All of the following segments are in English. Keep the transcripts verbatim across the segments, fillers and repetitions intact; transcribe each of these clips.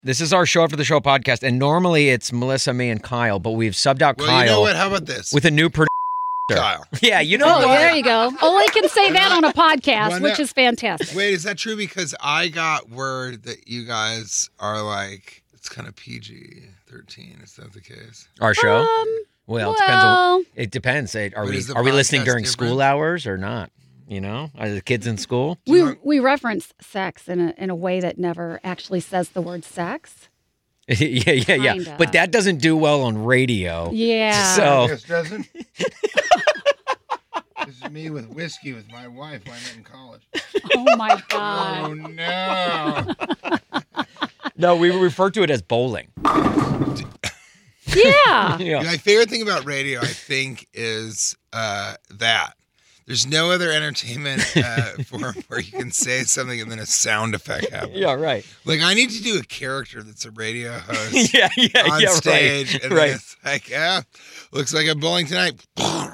This is our show after the show podcast, and normally it's Melissa, me, and Kyle, but we've subbed out well, Kyle. You know what? How about this? With a new producer. Kyle. Yeah, you know Oh, what? there you go. Only can say that on a podcast, Well, which no- is fantastic. Wait, is that true? Because I got word that you guys are like, it's kind of P G thirteen. Is that the case? Our show? Um, well, it depends. On, well, it depends. Are But we is the are we listening podcast during different? school hours or not? You know, are the kids in school? we we reference sex in a in a way that never actually says the word sex. yeah, yeah, yeah. Kinda. But that doesn't do well on radio. Yeah. So Yes, doesn't. This is me with whiskey with my wife when I met in college. Oh my Oh God. no! no, we refer to it as bowling. Yeah. Yeah. My favorite thing about radio, I think, is uh, that there's no other entertainment uh, form where you can say something and then a sound effect happens. Yeah, right. Like I need to do a character that's a radio host yeah, yeah, on yeah, stage, right. and right. then it's like, yeah, looks like I'm bowling tonight.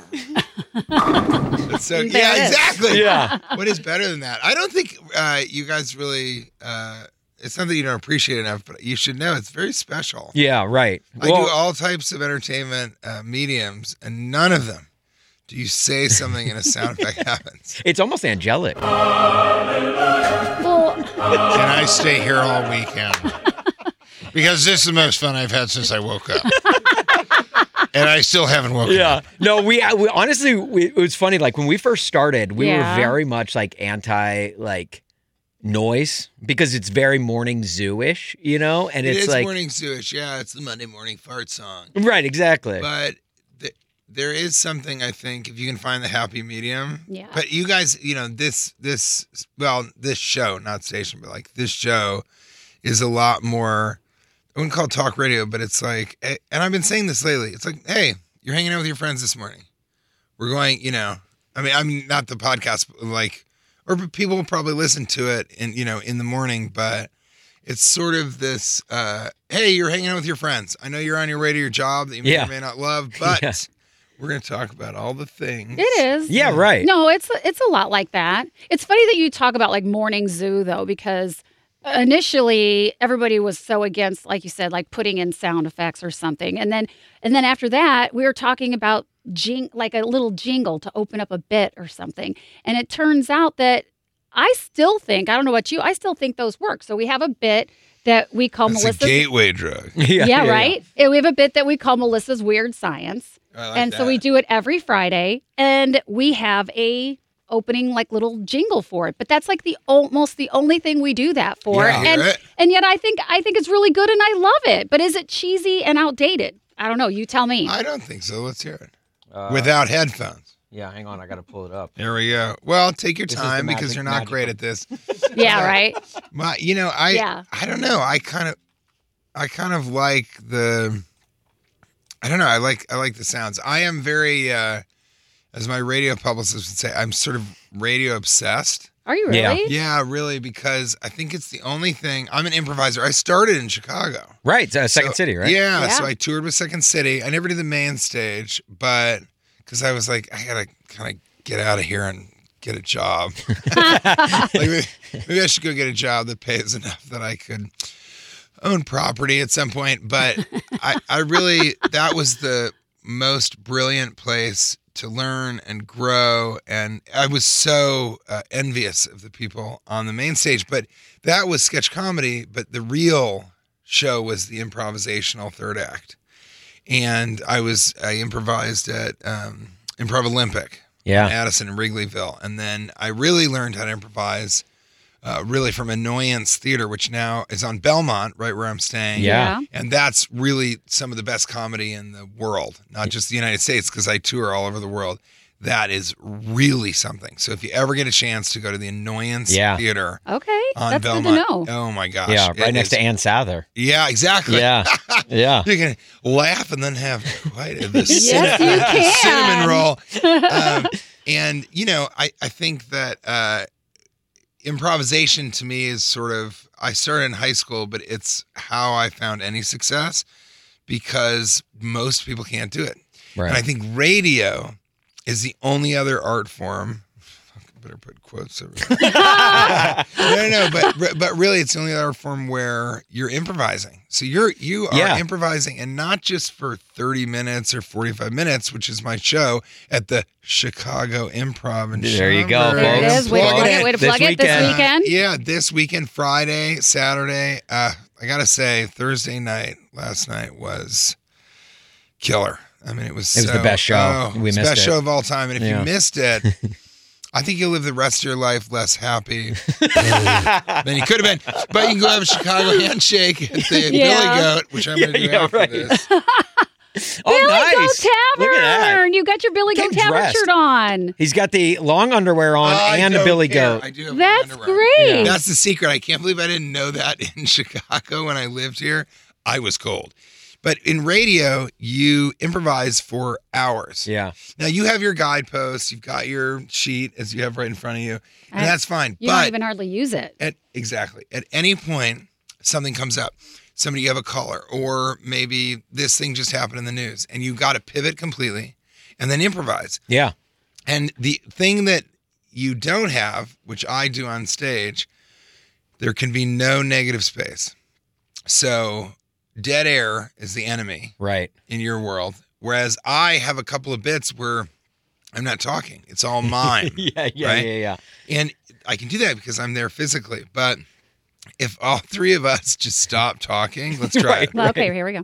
It's so, There yeah, it is. exactly. Yeah. What is better than that? I don't think uh, you guys really. Uh, it's not that you don't appreciate it enough, but you should know it's very special. Yeah, right. I Well, do all types of entertainment uh, mediums, and none of them do you say something and a sound effect happens. it's almost angelic. Well, Can I stay here all weekend? Because this is the most fun I've had since I woke up. And I still haven't woken Yeah. up. No, we, we honestly, we, it was funny. Like when we first started, we Yeah. were very much like anti like noise because it's very morning zoo-ish, you know? And It it's is like, morning Jewish. Yeah, it's the Monday morning fart song. right, exactly. But th- there is something, I think, if you can find the happy medium. Yeah. But you guys, you know, this, this, well, this show, not station, but like this show is a lot more, I wouldn't call it talk radio, but it's like, and I've been saying this lately, it's like, hey, you're hanging out with your friends this morning. We're going, you know, I mean, I mean, not the podcast, but like, or people will probably listen to it in, you know, in the morning, but it's sort of this, uh, hey, you're hanging out with your friends. I know you're on your way to your job that you may Yeah. or may not love, but Yeah. we're going to talk about all the things. it is. yeah, right. No, it's it's a lot like that. It's funny that you talk about like morning zoo though, because initially everybody was so against, like you said, like putting in sound effects or something, and then and then after that we were talking about jing like a little jingle to open up a bit or something, and it turns out that I still think I don't know about you, I still think those work. So we have a bit that we call That's Melissa's a gateway drug. yeah, yeah, right. And we have a bit that we call Melissa's Weird Science. I like and so we that. do it every Friday, and we have a opening like little jingle for it. But that's like the almost the only thing we do that for. Yeah, I hear and it. and yet I think I think it's really good and I love it. But is it cheesy and outdated? I don't know. You tell me. I don't think so. Let's hear it. Uh, Without headphones. Yeah, hang on. I got to pull it up. There we go. Well, take your This is the time because magic- you're not magical- great at this. yeah, right. My, you know, I Yeah. I don't know. I kind of I kind of like the I don't know. I like I like the sounds. I am very uh as my radio publicist would say, I'm sort of radio obsessed. Are you Yeah. really? Yeah, really, because I think it's the only thing. I'm an improviser. I started in Chicago. Right. Uh, Second So- City, right? Yeah, Yeah. so I toured with Second City. I never did the main stage, but because I was like, I gotta kind of get out of here and get a job. like maybe, maybe I should go get a job that pays enough that I could own property at some point. But I, I really, that was the most brilliant place to learn and grow. And I was so uh, envious of the people on the main stage. But that was sketch comedy. But the real show was the improvisational third act. And I was, I improvised at um, Improv Olympic. Yeah. in Addison and Wrigleyville. And then I really learned how to improvise uh, really from Annoyance Theater, which now is on Belmont, right where I'm staying. Yeah. And that's really some of the best comedy in the world, not just the United States, because I tour all over the world. That is really something. So if you ever get a chance to go to the Annoyance Yeah. Theater Okay. on That's Belmont, good to know. oh my gosh. Yeah, it right next is- to Ann Sather. Yeah, exactly. Yeah. Yeah. You can laugh and then have quite a the Yes, cinnamon, you can. cinnamon roll. Um, and, you know, I, I think that uh, improvisation to me is sort of, I started in high school, but it's how I found any success because most people can't do it. Right. And I think radio is the only other art form, better put quotes over that. no, no, no, but but really, it's the only art form where you're improvising. So you're you are Yeah. improvising, and not just for thirty minutes or forty-five minutes, which is my show at the Chicago Improv. And There you go, There it folks. is. Way to Plug plug it it. in. Way to This plug it this weekend. weekend. Yeah, this weekend, Friday, Saturday. Uh, I gotta say, Thursday night, last night was killer. I mean, it was It was so- the best show. Oh, We it's the missed best it. show of all time. And if Yeah. you missed it, I think you'll live the rest of your life less happy than you could have been. But you can go have a Chicago handshake at the Yeah. Billy Goat, which I'm going to Yeah, do yeah, after right. this. Oh, Billy nice. Goat Look at that. Tavern. You got your Billy Goat Getting Tavern dressed. shirt on. He's got the long underwear on I and a don't Billy care. Goat. I do have That's underwear. great. That's the secret. I can't believe I didn't know that in Chicago when I lived here. I was cold. But in radio, you improvise for hours. Yeah. Now you have your guideposts, you've got your sheet as you have right in front of you, and I- that's fine. You don't but even hardly use it. at exactly at any point, something comes up. Somebody you have a caller, or maybe this thing just happened in the news, and you got to pivot completely, and then improvise. Yeah. And the thing that you don't have, which I do on stage, there can be no negative space. So dead air is the enemy Right. in your world. Whereas I have a couple of bits where I'm not talking. It's all mine. Yeah, yeah, Right? yeah, yeah. And I can do that because I'm there physically. But if all three of us just stop talking, let's try Right. it. Well, okay, here we go.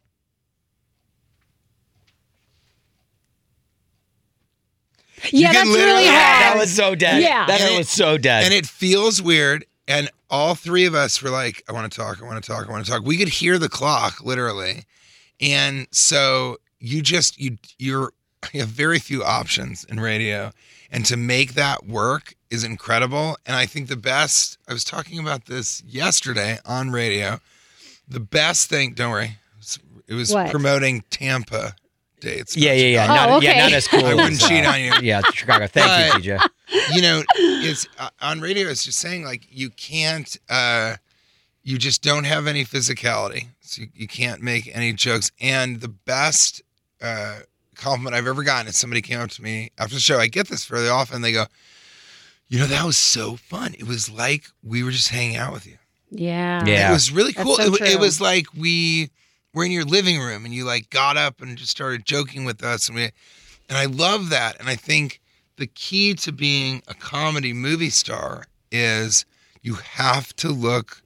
Yeah, can that's really literally- hard. That was so dead. Yeah. That And it- was so dead. And it feels weird. And all three of us were like, I want to talk, I want to talk, I want to talk. We could hear the clock literally. And so you just, you, you're, you have very few options in radio. And to make that work is incredible. And I think the best, I was talking about this yesterday on radio. The best thing, don't worry, it was, it was What? promoting Tampa dates. yeah, yeah, yeah. Oh, Not, yeah, okay. not as cool. I wouldn't as, uh, cheat on you. Yeah, Chicago. Thank you, T J. You know, it's uh, on radio. It's just saying like you can't, uh, you just don't have any physicality, so you, you can't make any jokes. And the best uh, compliment I've ever gotten is somebody came up to me after the show. I get this fairly often. They go, "You know, that was so fun. It was like we were just hanging out with you. Yeah. Yeah. It was really That's cool. so it, wa- true. it was like we were in your living room and you like got up and just started joking with us, and we, and I love that. And I think the key to being a comedy movie star is you have to look,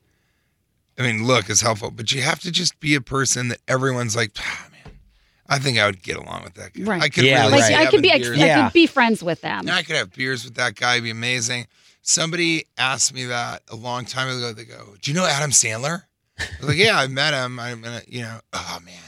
I mean, look is helpful, but you have to just be a person that everyone's like, ah, man, I think I would get along with that guy. Right. I could Yeah, really Like right. see I could be, having ex- beers. I Yeah. could be friends with them. I could have beers with that guy. It'd be amazing. Somebody asked me that a long time ago. They go, "Do you know Adam Sandler?" I was like, "Yeah, I met him." I'm gonna, you know, oh man,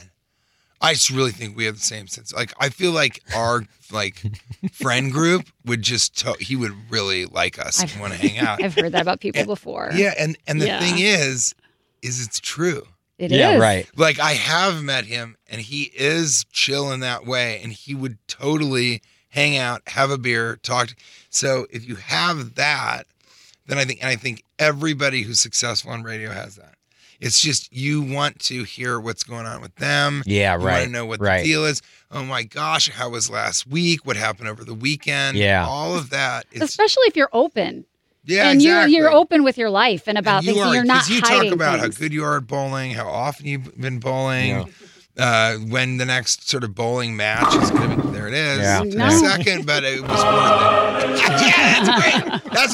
I just really think we have the same sense. Like, I feel like our like friend group would just, to- he would really like us I've- and want to hang out. I've heard that about people before. Yeah, and and the Yeah. thing is, is it's true. It is. Yeah, right. Like I have met him, and he is chill in that way, and he would totally hang out, have a beer, talk. To, so if you have that, then I think, and I think everybody who's successful on radio has that. It's just you want to hear what's going on with them. Yeah, You right. want to know what right. the deal is. Oh my gosh, how was last week? What happened over the weekend? Yeah. all of that. It's, Especially if you're open. yeah, and exactly. you're you're open with your life and about And you things, and are, you're not 'cause you hiding talk about things. how good you are at bowling, how often you've been bowling, Yeah. uh, when the next sort of bowling match is going to be. There it is. Yeah. Took No. a second, but it was one thing. Yeah, that's great. That's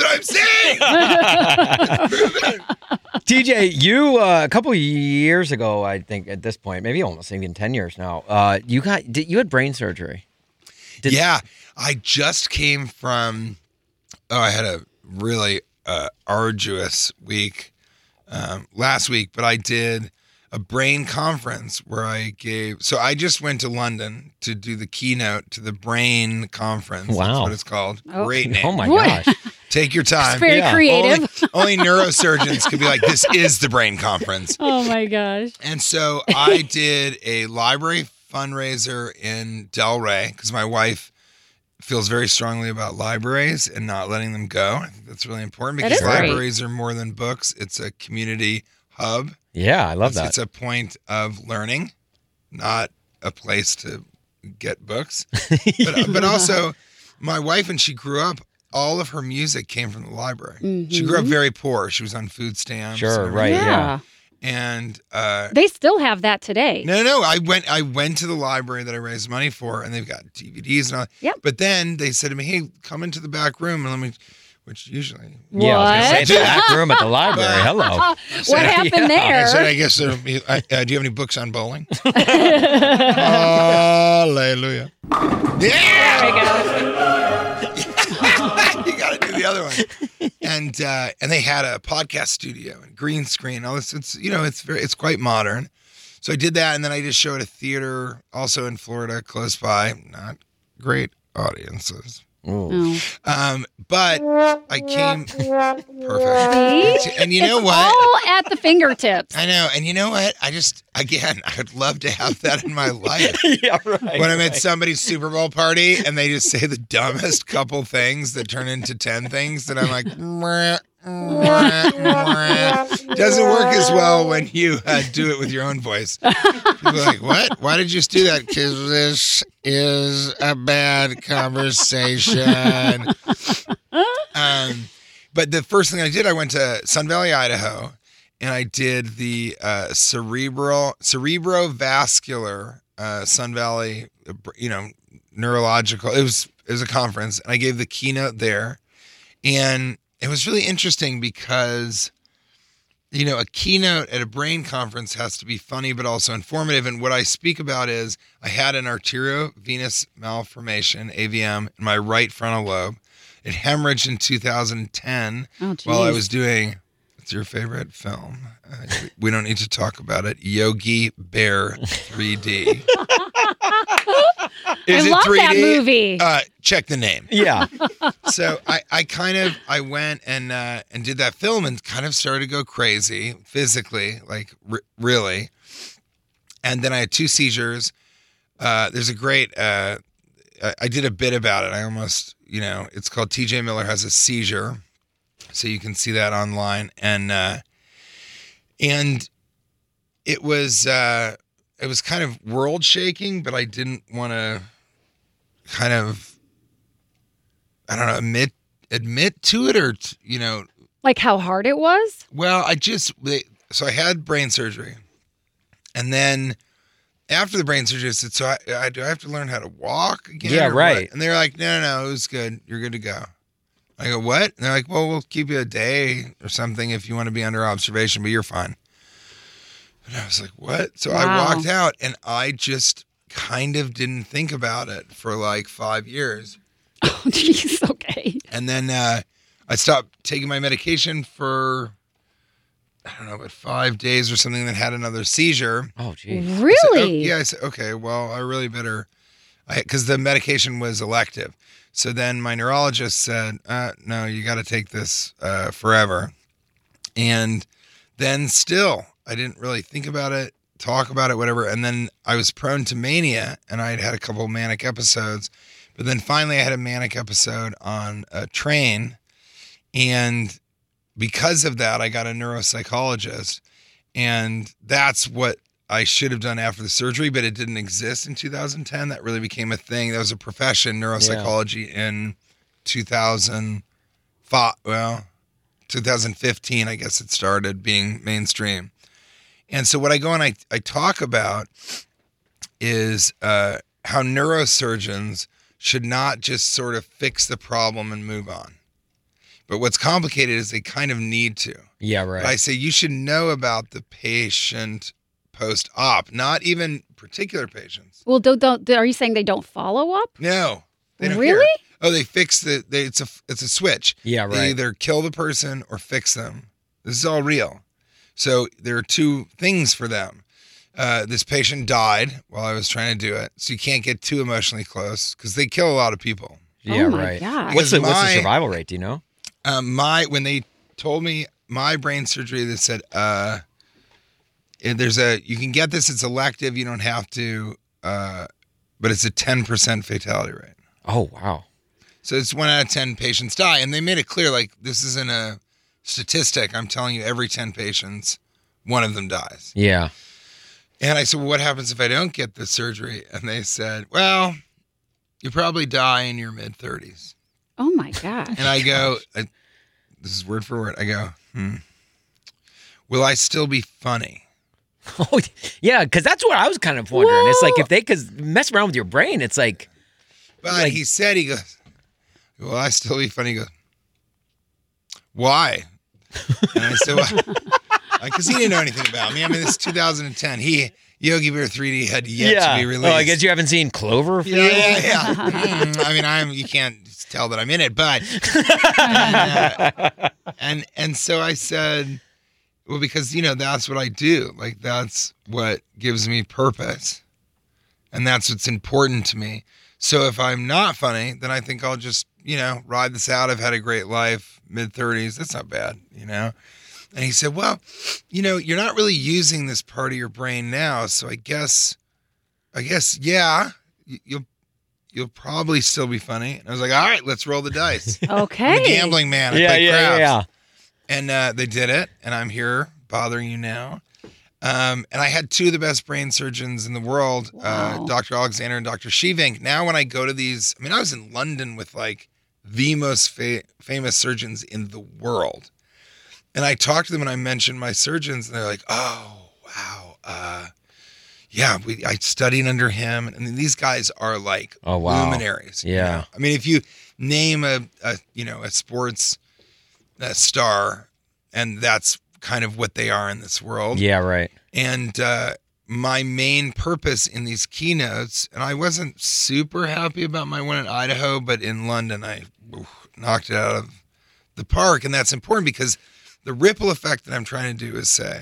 what I'm saying. T J, you uh, a couple of years ago, I think at this point, maybe almost even ten years now, uh, you got did, you had brain surgery. Did- Yeah, I just came from. Oh, I had a really uh, arduous week um, last week, but I did a brain conference where I gave. So I just went to London to do the keynote to the brain conference. That's Wow. what it's called. Oh. Great name. Oh my What? gosh. Take your time. It's very Yeah. creative. Only, only neurosurgeons could be like, this is the brain conference. Oh my gosh. And so I did a library fundraiser in Delray because my wife feels very strongly about libraries and not letting them go. I think that's really important That because is great. libraries are more than books. It's a community hub. Yeah, I love It's, that. it's a point of learning, not a place to get books. But, but also, my wife, when she grew up, all of her music came from the library. Mm-hmm. She grew up very poor. She was on food stamps. Sure, right, yeah. yeah. And uh, they still have that today. No, no. I went. I went to the library that I raised money for, and they've got D V Ds and all. Yep. But then they said to me, "Hey, come into the back room and let me." Which usually, yeah, I was gonna say the back room at the library. Hello. What so, happened yeah. there? I said, I guess. Uh, uh, do you have any books on bowling? Hallelujah. Yeah. There we go. You got to do the other one. And uh, and they had a podcast studio and green screen. All this. It's you know it's very it's quite modern. So I did that, and then I just showed a theater also in Florida, close by. Not great audiences. Oh. Um, but I came perfect. See? And you know it's what? All at the fingertips. I know. And you know what? I just, again, I would love to have that in my life. Yeah, right. When I'm right. at somebody's Super Bowl party and they just say the dumbest couple things that turn into ten things that I'm like, mwah, mwah, mwah. Doesn't work as well when you uh, do it with your own voice. People are like, what? Why did you just do that? Because this is a bad conversation. Um, but the first thing I did, I went to Sun Valley, Idaho, and I did the uh, cerebral, cerebrovascular uh, Sun Valley, you know, neurological. It was it was a conference, and I gave the keynote there, and it was really interesting because, you know, a keynote at a brain conference has to be funny but also informative. And what I speak about is I had an arteriovenous malformation, A V M, in my right frontal lobe. It hemorrhaged in two thousand ten oh, while I was doing, what's your favorite film? Uh, we don't need to talk about it. Yogi Bear three D. Is I it love three D? That movie. Uh, check the name. Yeah. So I, I kind of I went and uh, and did that film and kind of started to go crazy physically, like r- really. And then I had two seizures. Uh, there's a great. Uh, I, I did a bit about it. I almost, you know, it's called T J Miller Has a Seizure, so you can see that online. And uh, and it was uh, it was kind of world shaking, but I didn't want to kind of. I don't know, admit admit to it or, you know. Like how hard it was? Well, I just, they, so I had brain surgery. And then after the brain surgery, I said, so I, I do I have to learn how to walk again? Yeah, or right. what? And they're like, no, no, no, it was good. You're good to go. I go, what? And they're like, well, we'll keep you a day or something if you want to be under observation, but you're fine. And I was like, what? So wow. I walked out and I just kind of didn't think about it for like five years. Oh, jeez. Okay. And then uh, I stopped taking my medication for, I don't know, about five days or something, that had another seizure. Oh, geez. Really? I said, oh, yeah. I said, okay, well, I really better, because the medication was elective. So then my neurologist said, uh, no, you got to take this uh, forever. And then still, I didn't really think about it, talk about it, whatever. And then I was prone to mania, and I had had a couple of manic episodes. But then finally I had a manic episode on a train, and because of that, I got a neuropsychologist, and that's what I should have done after the surgery, but it didn't exist in two thousand ten. That really became a thing. That was a profession, neuropsychology, yeah. in two thousand five, well, two thousand fifteen, I guess it started being mainstream. And so what I go and I, I talk about is uh, how neurosurgeons should not just sort of fix the problem and move on. But what's complicated is they kind of need to. Yeah, right. But I say you should know about the patient post-op, not even particular patients. Well, don't, don't, are you saying they don't follow up? No. They don't Really? care. Oh, they fix the, they, it's a it's a switch. Yeah, right. They either kill the person or fix them. This is all real. So there are two things for them. Uh, this patient died while I was trying to do it, so you can't get too emotionally close because they kill a lot of people. Yeah, oh my right. gosh. What's the, Because what's the my- survival rate? Do you know? Um, my when they told me my brain surgery, they said, uh, "There's a you can get this. It's elective. You don't have to, uh, but it's a ten percent fatality rate. Oh, wow. So it's one out of ten patients die, and they made it clear like this isn't a statistic. I'm telling you, every ten patients, one of them dies." Yeah. And I said, well, what happens if I don't get the surgery? And they said, well, you probably die in your mid thirties. Oh my gosh. And I go, I, this is word for word. I go, hmm. Will I still be funny? Oh, yeah, because that's what I was kind of wondering. Whoa. It's like if they could mess around with your brain, it's like. But like, he said, he goes, will I still be funny? He goes, why? And I said, well, because he didn't know anything about me. I mean, this is two thousand ten. He, Yogi Bear three D had yet yeah. to be released. Oh, I guess you haven't seen Cloverfield? Yeah, yeah, yeah. mm, I mean, I'm. You can't tell that I'm in it, but. And, uh, and, and so I said, well, because, you know, that's what I do. Like, that's what gives me purpose. And that's what's important to me. So if I'm not funny, then I think I'll just, you know, ride this out. I've had a great life, mid-thirties. That's not bad, you know? And he said, well, you know, you're not really using this part of your brain now. So I guess, I guess, yeah, you'll, you'll probably still be funny. And I was like, all right, let's roll the dice. Okay. I'm a gambling man. I yeah, play yeah, craps. yeah. And uh, they did it. And I'm here bothering you now. Um, and I had two of the best brain surgeons in the world, wow. uh, Doctor Alexander and Doctor Shivink. Now, when I go to these, I mean, I was in London with like the most fa- famous surgeons in the world. And I talked to them and I mentioned my surgeons and they're like, oh, wow. Uh, yeah, we, I studied under him. And these guys are like oh, wow. luminaries. Yeah. You know? I mean, if you name a, a you know, a sports a star, and that's kind of what they are in this world. Yeah, right. And uh, my main purpose in these keynotes, and I wasn't super happy about my one in Idaho, but in London, I oof, knocked it out of the park. And that's important because the ripple effect that I'm trying to do is say,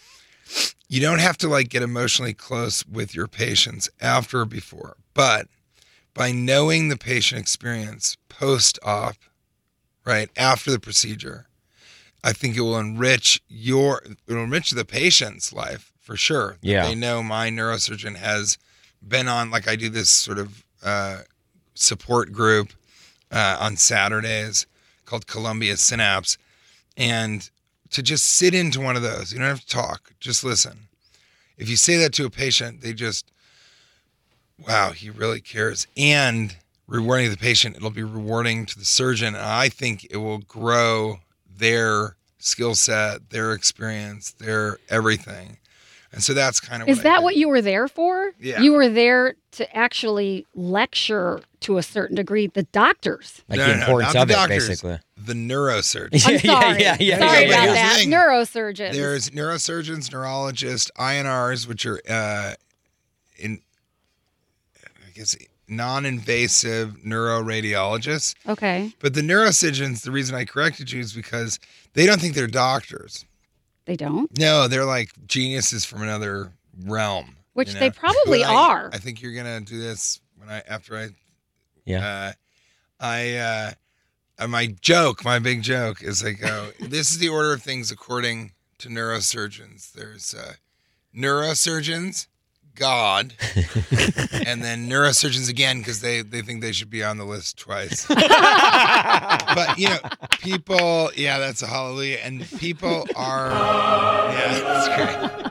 you don't have to like get emotionally close with your patients after or before, but by knowing the patient experience post-op, right, after the procedure, I think it will enrich your, it will enrich the patient's life for sure. Yeah. They know my neurosurgeon has been on, like I do this sort of uh, support group uh, on Saturdays called Columbia Synapse. And to just sit into one of those, you don't have to talk, just listen. If you say that to a patient, they just, wow, he really cares. And rewarding the patient, it'll be rewarding to the surgeon. And I think it will grow their skill set, their experience, their everything. And so that's kind of Is what that I what you were there for? Yeah. You were there to actually lecture to a certain degree the doctors. Like No, the no, no, importance not of the it, doctors. basically. The neurosurgeon. I'm Yeah, sorry. yeah, yeah, sorry yeah, about yeah. that. Thing. Neurosurgeons. There's neurosurgeons, neurologists, I N Rs, which are uh, in, I guess, non-invasive neuroradiologists. Okay. But the neurosurgeons, the reason I corrected you is because they don't think they're doctors. They don't? No, they're like geniuses from another realm. Which you know? they probably But I- are. I think you're gonna do this when I after I Yeah. uh, I uh, uh, my joke, my big joke is I go, this is the order of things according to neurosurgeons. There's uh, neurosurgeons, God, and then neurosurgeons again because they, they think they should be on the list twice. But, you know, people, yeah, that's a hallelujah. And people are, yeah, that's great.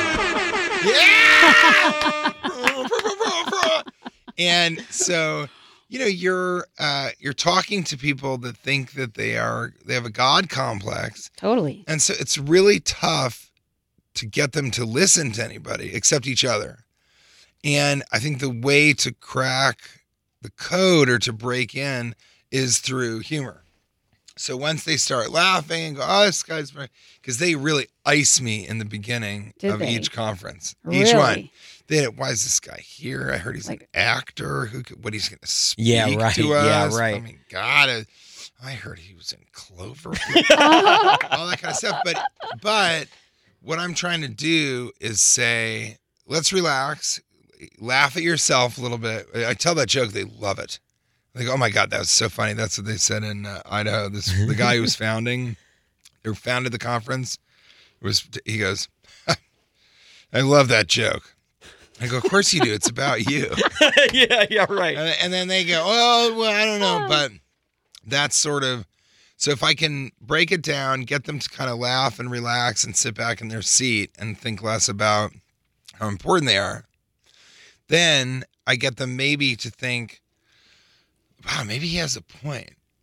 Yeah! And so, you know, you're uh, you're talking to people that think that they are, they have a God complex. Totally. And so it's really tough to get them to listen to anybody except each other. And I think the way to crack the code or to break in is through humor. So once they start laughing and go, oh, this guy's, because they really ice me in the beginning Did of they? each conference, Really? each one. They, why is this guy here? I heard he's Like- an actor. Who? could- What he's going to speak Yeah, right. to us? Yeah, right. I mean, God, uh, I heard he was in Cloverfield. All that kind of stuff. But, but what I'm trying to do is say, let's relax, laugh at yourself a little bit. I tell that joke, they love it. Like, oh my God, that was so funny. That's what they said in uh, Idaho. This the guy who was founding, who founded the conference, was he goes, I love that joke. I go, of course you do. It's about you. yeah, yeah, right. And, and then they go, oh, well, I don't know, but that's sort of. So if I can break it down, get them to kind of laugh and relax and sit back in their seat and think less about how important they are, then I get them maybe to think, wow, maybe he has a point.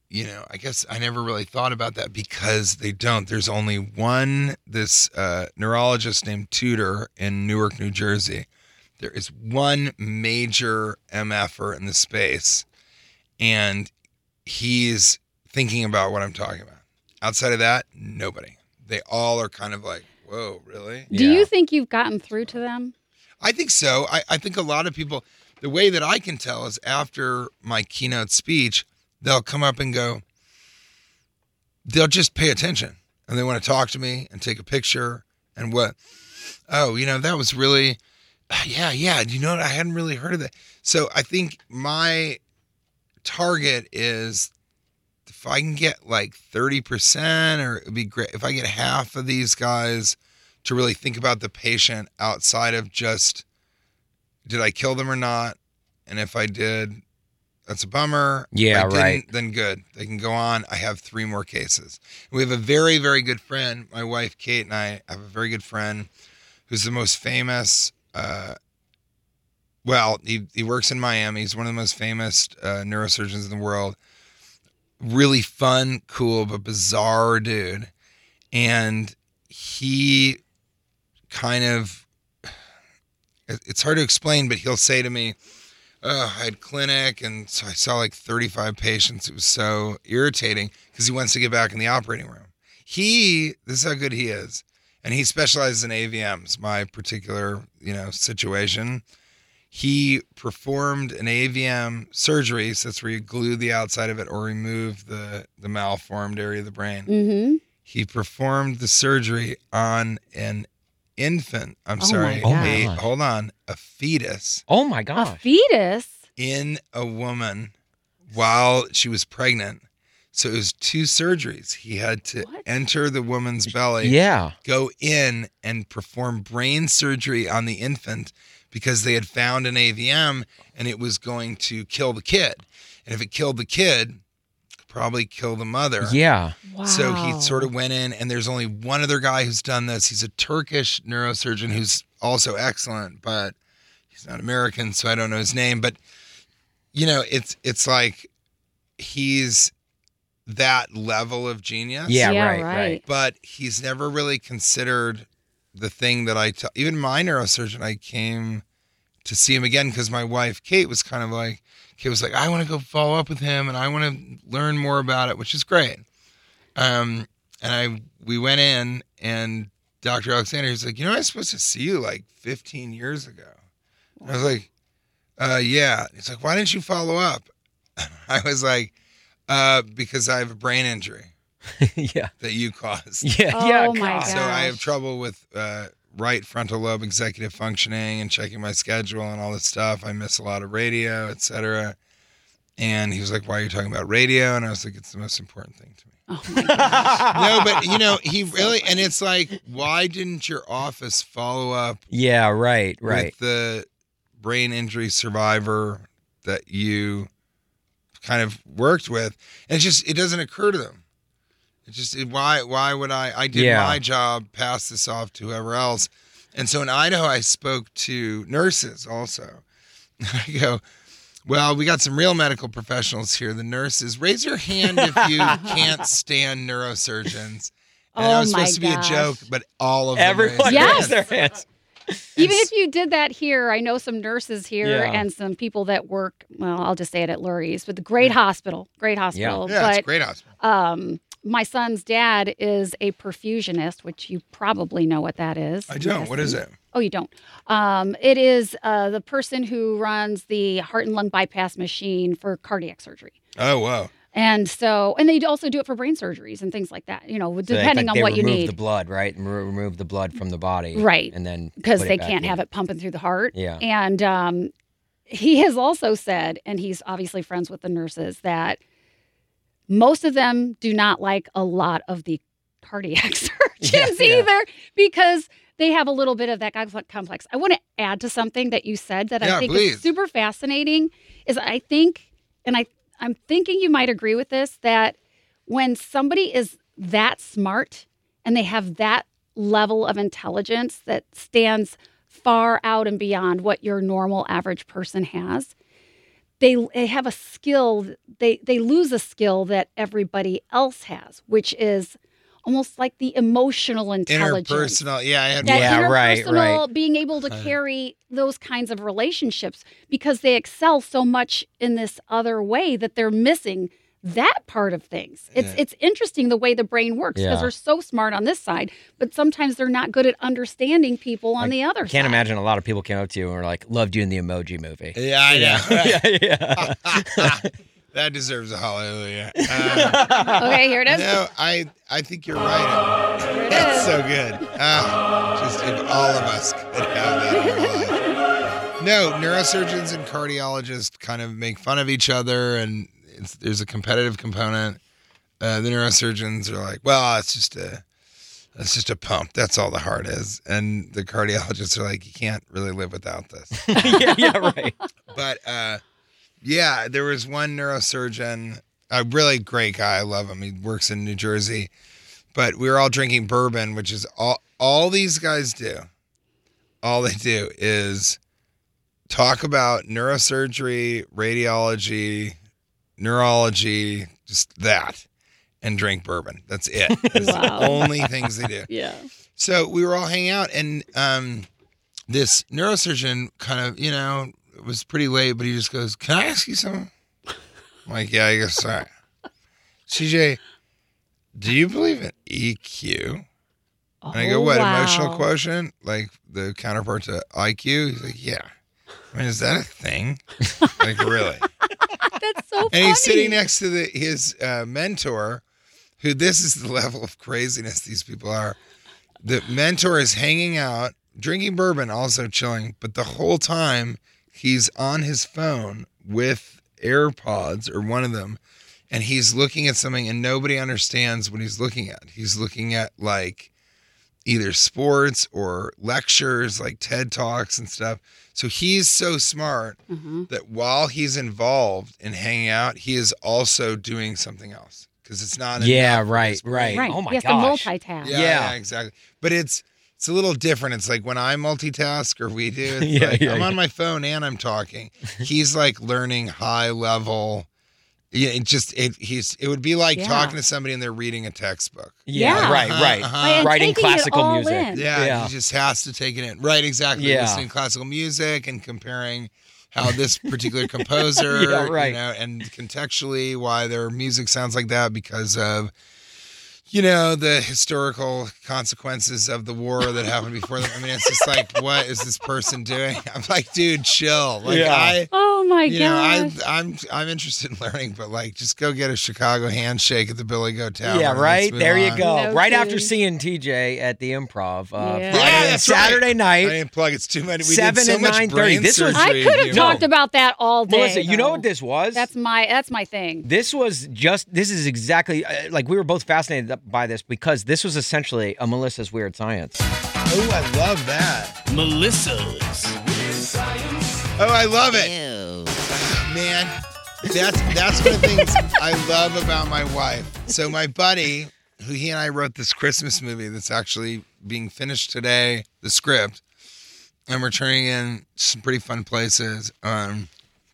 you know, I guess I never really thought about that because they don't. There's only one, this uh, neurologist named Tudor in Newark, New Jersey. There is one major M F-er in the space, and he's thinking about what I'm talking about. Outside of that, nobody. They all are kind of like, whoa, really? Do Yeah. you think you've gotten through to them? I think so. I, I think a lot of people, the way that I can tell is after my keynote speech, they'll come up and go, they'll just pay attention and they want to talk to me and take a picture and what, oh, you know, that was really, yeah, yeah. You know what? I hadn't really heard of that. So I think my target is if I can get like thirty percent or it'd be great if I get half of these guys to really think about the patient outside of just, did I kill them or not? And if I did, that's a bummer. Yeah, if I didn't, right. Then good. They can go on. I have three more cases. We have a very, very good friend. My wife, Kate, and I have a very good friend who's the most famous, uh, well, he, he works in Miami. He's one of the most famous uh, neurosurgeons in the world. Really fun, cool, but bizarre dude. And he kind of, it's hard to explain, but he'll say to me, oh, I had clinic and so I saw like thirty-five patients. It was so irritating because he wants to get back in the operating room. He, this is how good he is. And he specializes in A V Ms, my particular, you know, situation. He performed an A V M surgery, so that's where you glue the outside of it or remove the, the malformed area of the brain. Mm-hmm. He performed the surgery on an infant. I'm Oh sorry. my a, gosh. hold on. A fetus Oh my A gosh. fetus? in a woman while she was pregnant. So it was two surgeries. He had to What? enter the woman's belly, Yeah. go in and perform brain surgery on the infant because they had found an A V M and it was going to kill the kid. And if it killed the kid, it could probably kill the mother. Yeah. Wow. So he sort of went in, and there's only one other guy who's done this. He's a Turkish neurosurgeon who's also excellent, but he's not American, so I don't know his name. But, you know, it's it's like he's that level of genius. Yeah, Yeah, right, right. right. But he's never really considered the thing that I tell. Even my neurosurgeon, I came to see him again because my wife, Kate, was kind of like, Kate was like, I want to go follow up with him and I want to learn more about it, which is great. Um, and I, we went in and Doctor Alexander was like, you know, I was supposed to see you like fifteen years ago. And I was like, uh, yeah. He's like, why didn't you follow up? I was like, uh, because I have a brain injury yeah. that you caused. Yeah. Oh yeah. my God. God. So I have Gosh. trouble with uh, right frontal lobe executive functioning and checking my schedule and all this stuff. I miss a lot of radio, et cetera. And he was like, why are you talking about radio? And I was like, it's the most important thing to me. Oh my gosh. No, but you know, he really, and it's like, why didn't your office follow up Yeah. Right. Right. with the brain injury survivor that you kind of worked with? And it's just, it doesn't occur to them. It just, it, why, why would I, I did Yeah. my job, pass this off to whoever else. And so in Idaho, I spoke to nurses also. I go, well, we got some real medical professionals here. The nurses, raise your hand if you can't stand neurosurgeons. And Oh that was my supposed to be a gosh. joke, but all of them Everyone raised their Yes. raised their hands. Even if you did that here, I know some nurses here Yeah. and some people that work, well, I'll just say it at Lurie's, with the great hospital, great hospital. Yeah, it's a but great hospital. um, my son's dad is a perfusionist, which you probably know what that is. I I'm don't. What is guessing. it? Oh, you don't. Um, it is uh, the person who runs the heart and lung bypass machine for cardiac surgery. Oh, wow. And so, and they also do it for brain surgeries and things like that, you know, So they- depending like on they what you remove need. the blood, right? And re- remove the blood from the body. Right. And then Because put it they back can't in. have it pumping through the heart. Yeah. And um, he has also said, and he's obviously friends with the nurses, that most of them do not like a lot of the cardiac surgeons Yeah, yeah. either because they have a little bit of that complex. I want to add to something that you said that Yeah, I think please. is super fascinating is I think, and I, I'm thinking you might agree with this, that when somebody is that smart and they have that level of intelligence that stands far out and beyond what your normal average person has, they they have a skill. They they lose a skill that everybody else has, which is almost like the emotional intelligence. Interpersonal. Yeah, I had That Yeah, right, interpersonal, right. being able to carry those kinds of relationships because they excel so much in this other way that they're missing that part of things. It's Yeah. it's interesting the way the brain works because Yeah. they're so smart on this side, but sometimes they're not good at understanding people on the other I side. can't imagine a lot of people came up to you and were like, "Loved you in the Emoji Movie." Yeah, I know. yeah, yeah. That deserves a hallelujah. Uh, Okay, here it is. no, I I think you're right. Here it That's is. so good. Uh, just if all of us could have that in our life. No, neurosurgeons and cardiologists kind of make fun of each other, and it's, there's a competitive component. Uh, the neurosurgeons are like, well, it's just a, it's just a pump. That's all the heart is. And the cardiologists are like, you can't really live without this. yeah, yeah, right. But uh, yeah, there was one neurosurgeon, a really great guy. I love him. He works in New Jersey. But we were all drinking bourbon, which is all all these guys do. All they do is talk about neurosurgery, radiology, neurology, just that, and drink bourbon. That's it. That's Wow. the only things they do. Yeah. So we were all hanging out, and um, this neurosurgeon kind of, you know, it was pretty late, but he just goes, "Can I ask you something?" I'm like, "Yeah, I guess so." C J, do you believe in E Q? And I go, Oh, "What, wow. emotional quotient? Like the counterpart to I Q?" He's like, "Yeah." I mean, is that a thing? Like, really? That's so funny. And he's sitting next to the, his uh, mentor, who this is the level of craziness these people are. The mentor is hanging out, drinking bourbon, also chilling, but the whole time he's on his phone with AirPods or one of them, and he's looking at something and nobody understands what he's looking at. He's looking at like either sports or lectures, like TED Talks and stuff. So he's so smart Mhm. that while he's involved in hanging out, he is also doing something else because it's not. Yeah, enough for right, his brain. right. Right. Oh my he has gosh. to multitask. Yeah, Yeah. yeah, exactly. But it's it's a little different. It's like when I multitask or we do, it's Yeah, like yeah, I'm yeah. on my phone and I'm talking. He's like learning high level. Yeah, it just it he's it would be like Yeah. talking to somebody and they're reading a textbook. Yeah, Yeah. right, right. Uh-huh. And Writing taking it classical all music. in. Yeah, Yeah. he just has to take it in. Right, exactly. Yeah. Listening to classical music and comparing how this particular composer, Yeah, right. you know, and contextually why their music sounds like that because of, you know, the historical consequences of the war that happened before them. I mean, it's just like, what is this person doing? I'm like, dude, chill. Like, Yeah. I, Oh my you know, I, gosh. I'm, I'm interested in learning, but like, just go get a Chicago handshake at the Billy Goat Tavern. Yeah, and right. let's move There you on. go. No right after kidding. seeing T J at the Improv, uh, Yeah. Friday Yeah, and that's Saturday right. I night. didn't plug. It's too many. We Seven did so and much 9:30. brain This was- I surgery, could have dude. talked about that all day. Melissa, you know though. what this was? That's my that's my thing. This was just, this is exactly, uh, like we were both fascinated by this because this was essentially a Melissa's Weird Science. Oh, I love that. Melissa's. Oh, I love it. Man, that's that's one of the things I love about my wife. So my buddy, who he and I wrote this Christmas movie that's actually being finished today, the script, and we're turning in some pretty fun places. Um,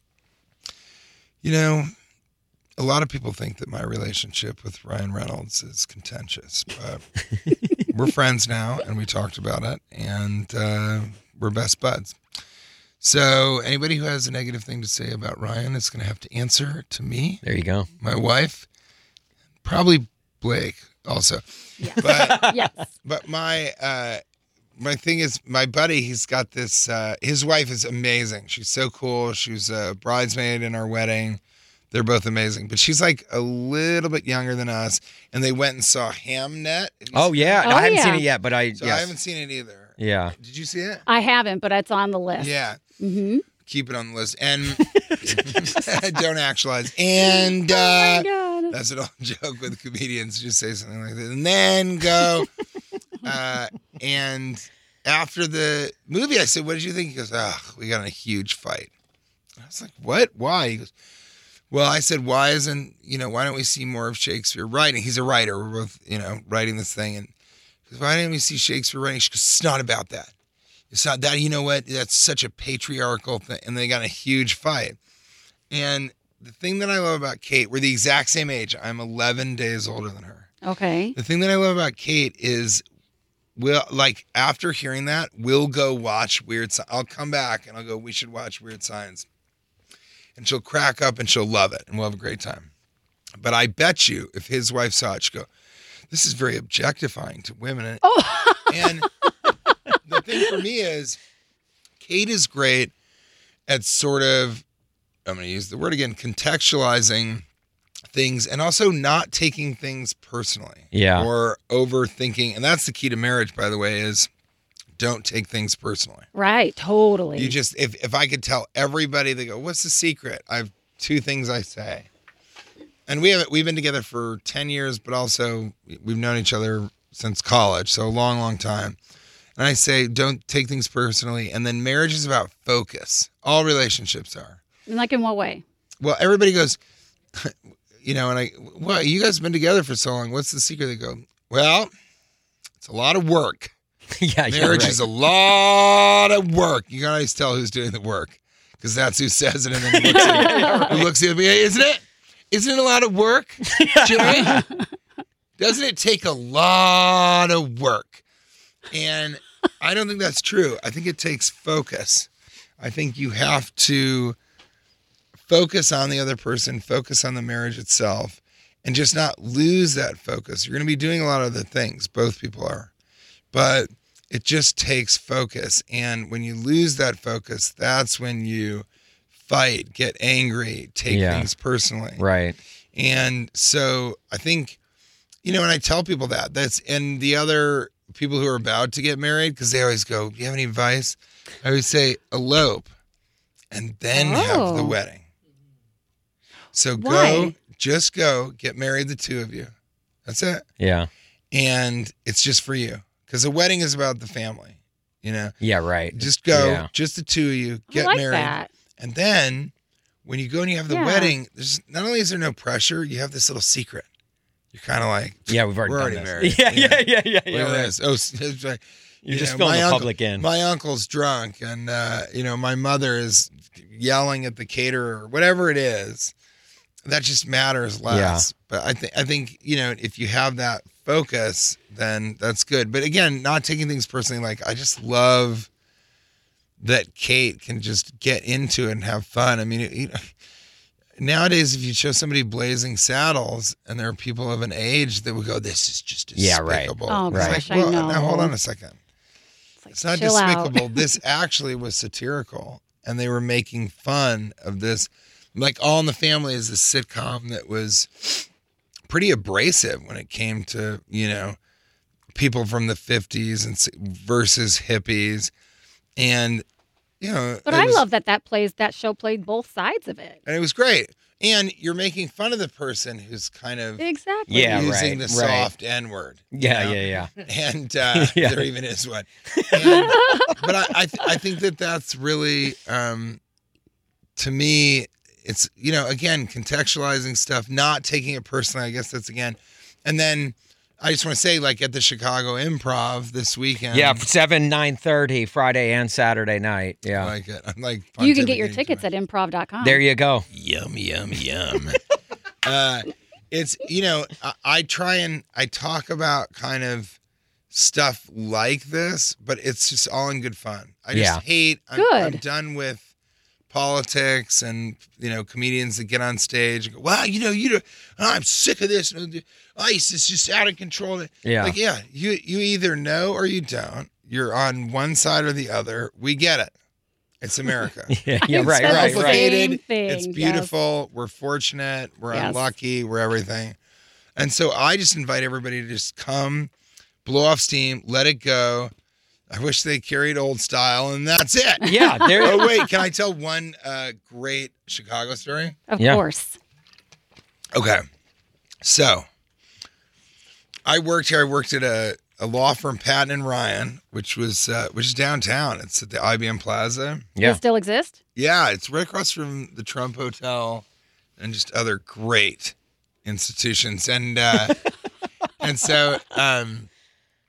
you know, a lot of people think that my relationship with Ryan Reynolds is contentious, but we're friends now, and we talked about it, and uh, we're best buds. So anybody who has a negative thing to say about Ryan is going to have to answer to me, There you go. my wife, probably Blake also. Yes. But yes. but my uh, my thing is, my buddy, he's got this. Uh, his wife is amazing. She's so cool. She was a bridesmaid in our wedding. They're both amazing, but she's like a little bit younger than us. And they went and saw Hamnet. Have you Oh, seen yeah. Oh, I haven't yeah. seen it yet, but I, So yes. I haven't seen it either. Yeah. Did you see it? I haven't, but it's on the list. Yeah. Mm-hmm. Keep it on the list. And don't actualize. And Oh uh, my God. that's an old joke with comedians. Just say something like that. And then go. Uh, and after the movie, I said, what did you think? He goes, oh, we got in a huge fight. I was like, what? Why? He goes, well, I said, why isn't, you know, why don't we see more of Shakespeare writing? He's a writer. We're both, you know, writing this thing. And he goes, why didn't we see Shakespeare writing? She goes, it's not about that. It's not that. You know what? That's such a patriarchal thing. And they got in a huge fight. And the thing that I love about Kate, we're the exact same age. I'm eleven days older than her. Okay. The thing that I love about Kate is, we'll, like, after hearing that, we'll go watch Weird Science. I'll come back and I'll go, we should watch Weird Science. And she'll crack up and she'll love it and we'll have a great time. But I bet you if his wife saw it, she'd go, this is very objectifying to women. And, Oh. and the thing for me is, Kate is great at sort of, I'm going to use the word again, contextualizing things and also not taking things personally. Yeah. Or overthinking. And that's the key to marriage, by the way, is don't take things personally. Right. Totally. You just, if, if I could tell everybody, they go, what's the secret? I have two things I say. And we have we've been together for ten years, but also we've known each other since college. So a long, long time. And I say, don't take things personally. And then marriage is about focus. All relationships are. Like in what way? Well, everybody goes, you know, and I, well, you guys have been together for so long. What's the secret? They go, well, it's a lot of work. yeah, yeah, Marriage right. is a lot of work. You can always tell who's doing the work because that's who says it and then looks at who looks at me. Isn't it? Isn't it a lot of work, Jimmy? Doesn't it take a lot of work? And I don't think that's true. I think it takes focus. I think you have to focus on the other person, focus on the marriage itself, and just not lose that focus. You're going to be doing a lot of other things. Both people are. But it just takes focus. And when you lose that focus, that's when you fight, get angry, take Yeah. things personally. Right. And so I think, you know, and I tell people that, that's, and the other people who are about to get married, because they always go, do you have any advice? I always say, elope and then have the Oh. wedding. So go, Why? just go, get married, the two of you. That's it. Yeah. And it's just for you. Because a wedding is about the family, you know? Yeah, right. Just go, Yeah. just the two of you, I get like married. that. And then when you go and you have the Yeah. wedding, there's not only is there no pressure, you have this little secret. You're kind of like, Yeah, we've already we're done already this. married. Yeah, yeah, yeah, yeah, Look yeah. at right. this. Oh, it's it's like, You're you just know, filling my the uncle- public in. My uncle's drunk, and uh, you know, my mother is yelling at the caterer, whatever it is. That just matters less. But I think I think you know, if you have that focus, then that's good. But again, not taking things personally. Like, I just love that Kate can just get into it and have fun. I mean, it, you know, nowadays, if you show somebody Blazing Saddles, and there are people of an age that would go, "This is just Yeah, right. despicable." Oh, It's gosh, like, I well, know. now hold on a second. It's, like, It's not chill out. despicable. This actually was satirical, and they were making fun of this. Like, All in the Family is a sitcom that was pretty abrasive when it came to, you know, people from the fifties and s- versus hippies, and you know. But it I was- love that that plays that show played both sides of it. and it was great. And you're making fun of the person who's kind of Exactly. Yeah, using right, the right. soft N word. Yeah, yeah, yeah. And uh, Yeah. there even is one. And, but I, I, th- I think that that's really, um, to me, it's, you know, again, contextualizing stuff, not taking it personally. I guess that's again. And then I just want to say, like, at the Chicago Improv this weekend. Yeah, seven, nine thirty, Friday and Saturday night. I Yeah. like it. I'm like, You can get your pontificating tickets too at improv dot com. There you go. Yum, yum, yum. uh, it's, you know, I, I try and I talk about kind of stuff like this, but it's just all in good fun. I just Yeah. hate, I'm, Good. I'm done with politics and, you know, comedians that get on stage and go, wow, you know, you know, I'm sick of this. ICE is just out of control. Yeah. Like, yeah, you, you either know or you don't. You're on one side or the other. We get it. It's America. Yeah, yeah, It's right, the right, right. same Complicated. thing, It's yes. beautiful. We're fortunate. We're Yes. unlucky. We're everything. And so I just invite everybody to just come, blow off steam, let it go. I wish they carried old style, and that's it. Yeah, there. Oh, wait. Can I tell one uh, great Chicago story? Of Yeah. course. Okay. So I worked here. I worked at a, a law firm, Patton and Ryan, which was uh, which is downtown. It's at the I B M Plaza. Does Yeah. it still exist? Yeah, it's right across from the Trump Hotel and just other great institutions. And uh, and so um,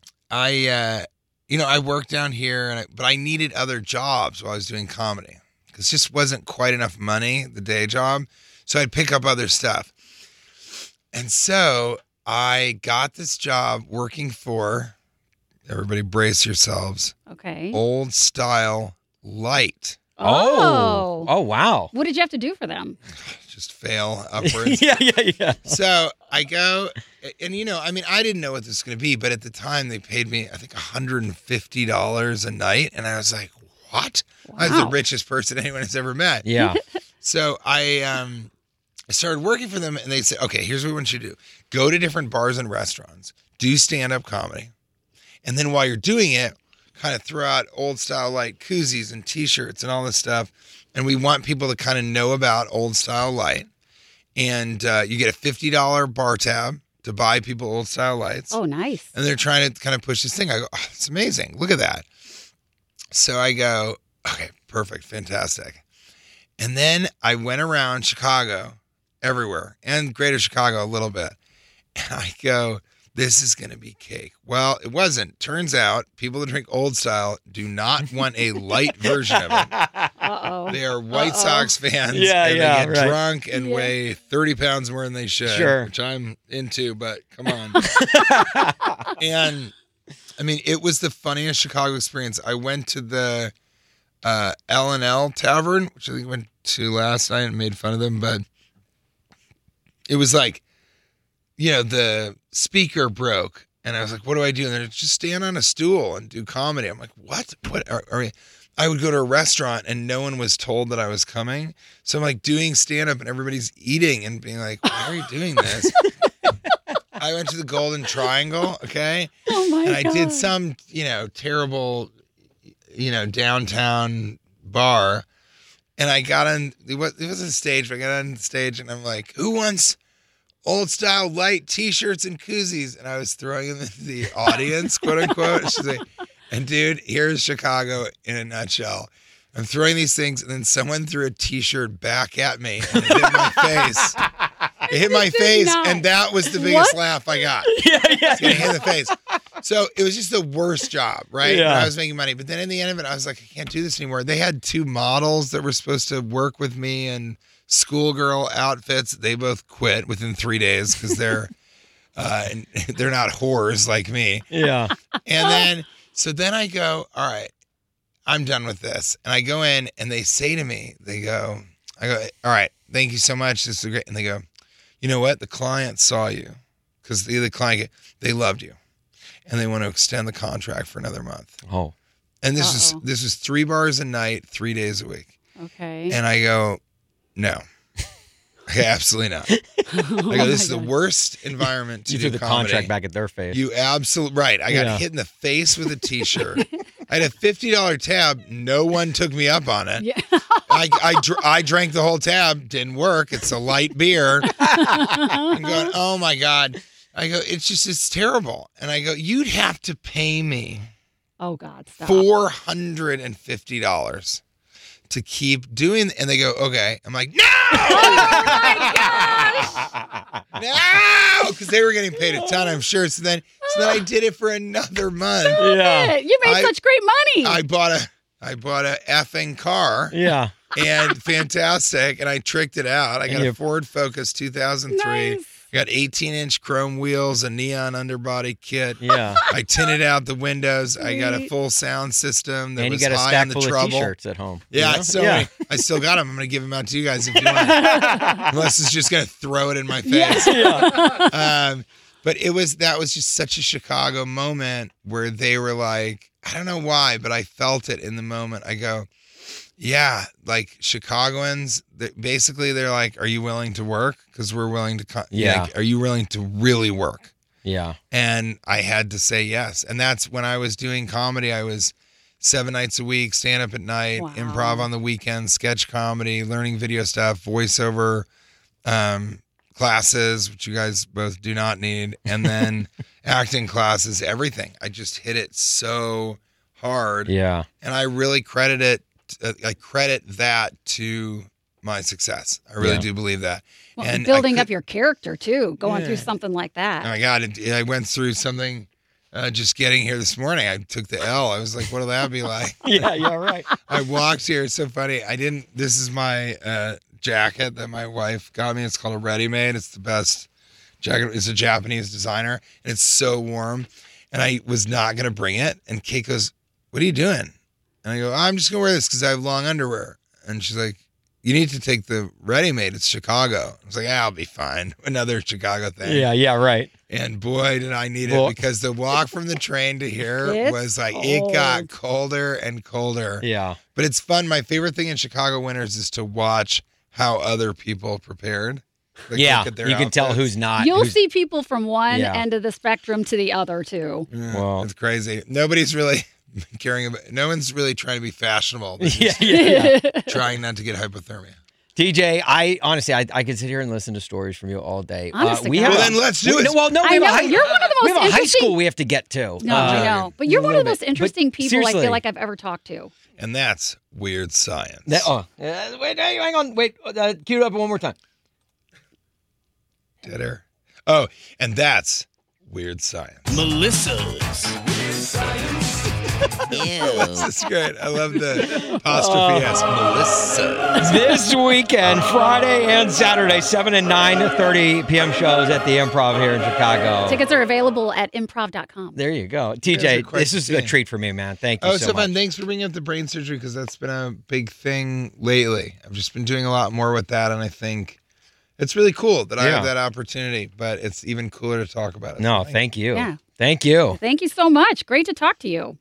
I, uh, you know, I worked down here, and I, but I needed other jobs while I was doing comedy because it just wasn't quite enough money, the day job. So I'd pick up other stuff. And so I got this job working for, everybody brace yourselves, Okay. Old Style Light. Oh. Oh, wow. What did you have to do for them? Just fail upwards. yeah, yeah, yeah. So I go, and you know, I mean, I didn't know what this was going to be, but at the time they paid me, I think, one hundred fifty dollars a night. And I was like, what? Wow. I was the richest person anyone has ever met. Yeah. So I, um, I started working for them, and they said, okay, here's what we want you to do. Go to different bars and restaurants, do stand-up comedy. And then while you're doing it, kind of throw out Old Style Light koozies and T-shirts and all this stuff. And we want people to kind of know about Old Style Light. And uh, you get a fifty dollars bar tab to buy people Old Style Lights. Oh, nice. And they're trying to kind of push this thing. I go, oh, it's amazing. Look at that. So I go, okay, perfect, fantastic. And then I went around Chicago, everywhere, and greater Chicago a little bit. And I go, this is going to be cake. Well, it wasn't. Turns out people that drink Old Style do not want a light version of it. Uh-oh. They are White Uh-oh. Sox fans, Yeah, and yeah, they get right. drunk and Yeah. weigh thirty pounds more than they should, Sure. which I'm into, but come on. And, I mean, it was the funniest Chicago experience. I went to the uh, L and L Tavern, which I think I went to last night and made fun of them, but it was like, you know, the speaker broke, and I was like, what do I do? And they're like, just stand on a stool and do comedy. I'm like, what? What are, are we? I would go to a restaurant and no one was told that I was coming. So I'm like doing stand-up and everybody's eating and being like, why are you doing this? I went to the Golden Triangle, okay? Oh, my And I God. did some, you know, terrible, you know, downtown bar. And I got on, it was- it wasn't a stage, but I got on stage and I'm like, who wants Old Style Light T-shirts and koozies? And I was throwing them into the audience, quote unquote. She's like, and dude, here's Chicago in a nutshell. I'm throwing these things, and then someone threw a T-shirt back at me, and it hit my face. It hit my did face, not. and that was the biggest What? laugh I got. Yeah, yeah. It's getting hit in the face. So it was just the worst job, right? Yeah. When I was making money. But then in the end of it, I was like, I can't do this anymore. They had two models that were supposed to work with me in schoolgirl outfits. They both quit within three days because they're uh, and they're not whores like me. Yeah. And then, so then I go, all right, I'm done with this. And I go in and they say to me, they go, I go, all right, thank you so much. This is great. And they go, you know what? The client saw you because the, the client, they loved you and they want to extend the contract for another month. Oh. And this Uh-oh. is, this is three bars a night, three days a week. Okay. And I go, no, okay, absolutely not. I go, this is the worst environment to You do threw the comedy. contract back at their face. You absolutely right. I got Yeah. hit in the face with a T-shirt. I had a fifty dollars tab. No one took me up on it. Yeah. I I, dr- I drank the whole tab. Didn't work. It's a light beer. I'm going, oh my God. I go, it's just, it's terrible. And I go, you'd have to pay me Oh, God. Stop. four hundred fifty dollars to keep doing. And they go, okay. I'm like, no! No! Because they were getting paid a ton, I'm sure. So then, so then I did it for another month. Yeah. You made I- such great money. I bought a I bought a effing car Yeah. and fantastic, and I tricked it out. I got And you- a Ford Focus two thousand three. Nice. I got eighteen inch chrome wheels, a neon underbody kit. Yeah. I tinted out the windows. I got a Sweet. full sound system that And you was got a high stack on the full trouble. of T-shirts at home. you Yeah, know? so yeah. many. I still got them. I'm going to give them out to you guys if you want. Unless it's just going to throw it in my face. Yeah. Um, but it was that was just such a Chicago moment where they were like, I don't know why, but I felt it in the moment. I go, yeah, like Chicagoans, they, basically they're like, are you willing to work? Because we're willing to, co- Yeah. like, are you willing to really work? Yeah. And I had to say yes. And that's when I was doing comedy. I was seven nights a week, stand up at night, Wow. improv on the weekends, sketch comedy, learning video stuff, voiceover um, classes, which you guys both do not need, and then acting classes, everything. I just hit it so hard. Yeah. And I really credit it. Uh, I credit that to my success. I really Yeah. do believe that. Well, and I building could- up your character too, going Yeah. through something like Oh that. my God, it, I went through something Uh, just getting here this morning, I took the L. I was like, what'll that be like? Yeah, yeah, right. I walked here. It's so funny. I didn't, this is my uh, jacket that my wife got me. It's called a Ready Made. It's the best jacket. It's a Japanese designer, and it's so warm. And I was not going to bring it. And Kate goes, what are you doing? And I go, I'm just going to wear this because I have long underwear. And she's like, you need to take the Ready Made. It's Chicago. I was like, ah, I'll be fine. Another Chicago thing. Yeah, yeah, right. And boy, did I need it Well- because the walk from the train to here It's was like, cold. it got colder and colder. Yeah. But it's fun. My favorite thing in Chicago winters is to watch how other people prepared. Like, Yeah, look at their you can tell outfits. who's not. You'll who's- see people from one Yeah. end of the spectrum to the other too. Yeah, Well- it's crazy. Nobody's really caring about. No one's really trying to be fashionable. They're Yeah, just yeah, yeah. trying not to get hypothermia. T J, I honestly, I, I could sit here and listen to stories from you all day. Honest to we God. have Well, a- then let's do we- it. no, Well, no, we I have a know, high, you're one of the we most have a high interesting- school we have to get to. No, Uh, I know, but you're a one of the little most bit. interesting But people I seriously, feel like I've ever talked to. And that's weird science. that- oh, uh, wait, hey, hang on, wait, uh, cue it up one more time. Dead air. Oh, and that's weird science. Melissa's. This is great. I love the apostrophe S. Melissa. This weekend, Friday and Saturday, seven and nine thirty p.m. shows at the Improv here in Chicago. Tickets are available at improv dot com. There you go, T Those J. are quite This is a the- treat for me, man. Thank you Oh, so, so much. fun. Thanks for bringing up the brain surgery because that's been a big thing lately. I've just been doing a lot more with that, and I think it's really cool that I Yeah. have that opportunity, but it's even cooler to talk about it. No, So thank you. Yeah. Thank you. Thank you so much. Great to talk to you.